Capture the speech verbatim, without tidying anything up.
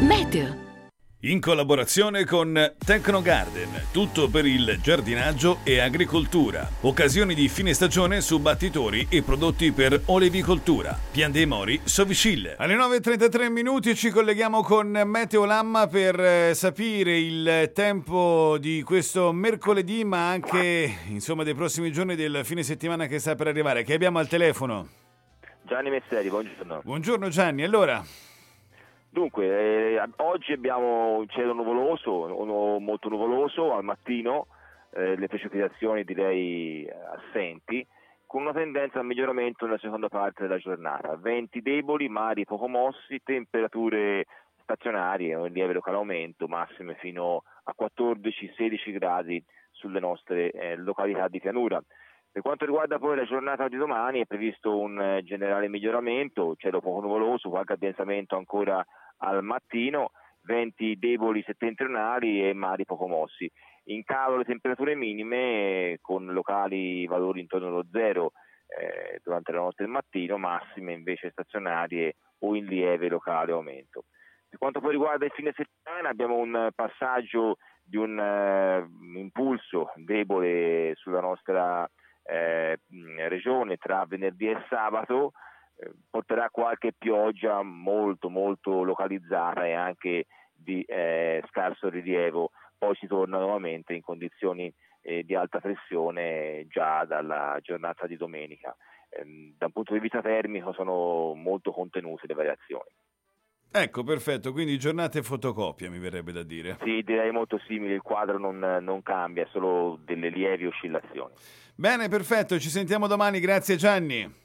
Meteo. In collaborazione con Tecnogarden, tutto per il giardinaggio e agricoltura. Occasioni di fine stagione su battitori e prodotti per olevicoltura. Pian dei Mori, Sovicille. Alle nove e trentatré minuti ci colleghiamo con Meteolamma per eh, sapere il tempo di questo mercoledì, ma anche insomma dei prossimi giorni del fine settimana che sta per arrivare. Che abbiamo al telefono? Gianni Messeri, buongiorno. Buongiorno Gianni, allora... Dunque, eh, oggi abbiamo un cielo nuvoloso, uno molto nuvoloso al mattino, eh, le precipitazioni direi assenti, con una tendenza al miglioramento nella seconda parte della giornata. Venti deboli, mari poco mossi, temperature stazionarie, un lieve locale aumento, massime fino a quattordici sedici gradi sulle nostre eh, località di pianura. Per quanto riguarda poi la giornata di domani è previsto un eh, generale miglioramento, cielo poco nuvoloso, qualche addensamento ancora al mattino, venti deboli settentrionali e mari poco mossi. In calo le temperature minime con locali valori intorno allo zero eh, durante la notte del mattino, massime invece stazionarie o in lieve locale aumento. Per quanto poi riguarda il fine settimana abbiamo un passaggio di un uh, impulso debole sulla nostra eh, regione tra venerdì e sabato, porterà qualche pioggia molto molto localizzata e anche di eh, scarso rilievo. Poi si torna nuovamente in condizioni eh, di alta pressione già dalla giornata di domenica. Ehm, da un punto di vista termico sono molto contenute le variazioni. Ecco, perfetto, quindi giornate fotocopia mi verrebbe da dire. Sì, direi molto simile, il quadro non, non cambia, solo delle lievi oscillazioni. Bene, perfetto, ci sentiamo domani, grazie Gianni.